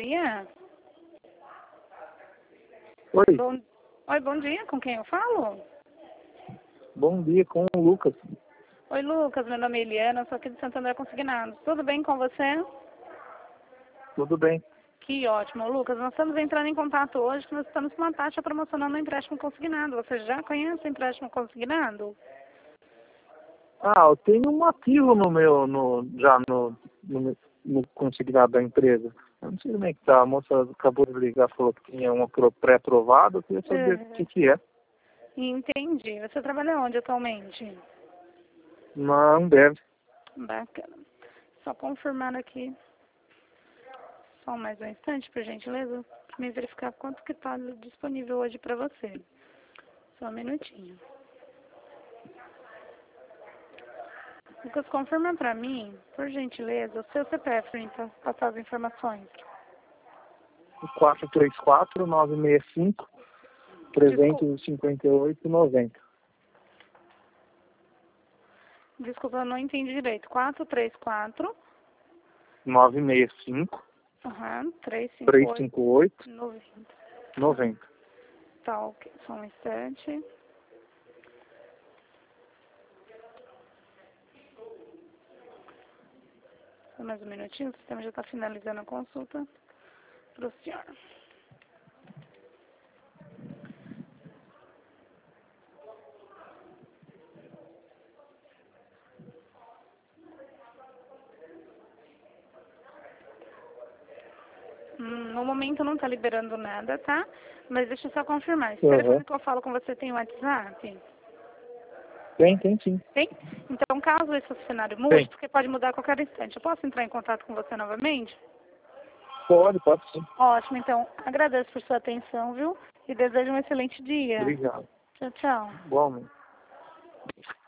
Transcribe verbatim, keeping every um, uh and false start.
dia. Oi. Bom... Oi, bom dia. Com quem eu falo? Bom dia, com o Lucas. Oi, Lucas. Meu nome é Eliana, sou aqui de Santo André Consignados. Tudo bem com você? Tudo bem. Que ótimo. Lucas, nós estamos entrando em contato hoje que nós estamos com uma taxa promocionando o empréstimo consignado. Você já conhece o empréstimo consignado? Ah, eu tenho um ativo no meu, no, já no, no, no consignado da empresa. Eu não sei como é que tá. A moça acabou de ligar, falou que tinha uma pro- pré-aprovada. Eu queria saber É. o que que é. Entendi. Você trabalha onde atualmente? Não deve. Bacana. Só confirmar aqui. Só mais um instante, por gentileza, para me verificar quanto que está disponível hoje para você. Só um minutinho. Lucas, confirma para mim, por gentileza, o seu C P F para passar as informações. quatro três quatro, nove seis cinco, trezentos e cinquenta e oito, noventa. Desculpa, eu não entendi direito. quatro três quatro, nove seis cinco, uhum, três três cinco oito, cinco oito, noventa. noventa. Tá, ok. Só um instante. Só mais um minutinho, o sistema já está finalizando a consulta para o senhor. Hum, no momento não está liberando nada, tá? Mas deixa eu só confirmar. Esse Uhum. telefone que eu falo com você tem WhatsApp? Tem, tem sim. Tem? Então, caso esse cenário mude, Tem. porque pode mudar a qualquer instante, eu posso entrar em contato com você novamente? Pode, pode sim. Ótimo, então, agradeço por sua atenção, viu? E desejo um excelente dia. Obrigado. Tchau, tchau. Igualmente.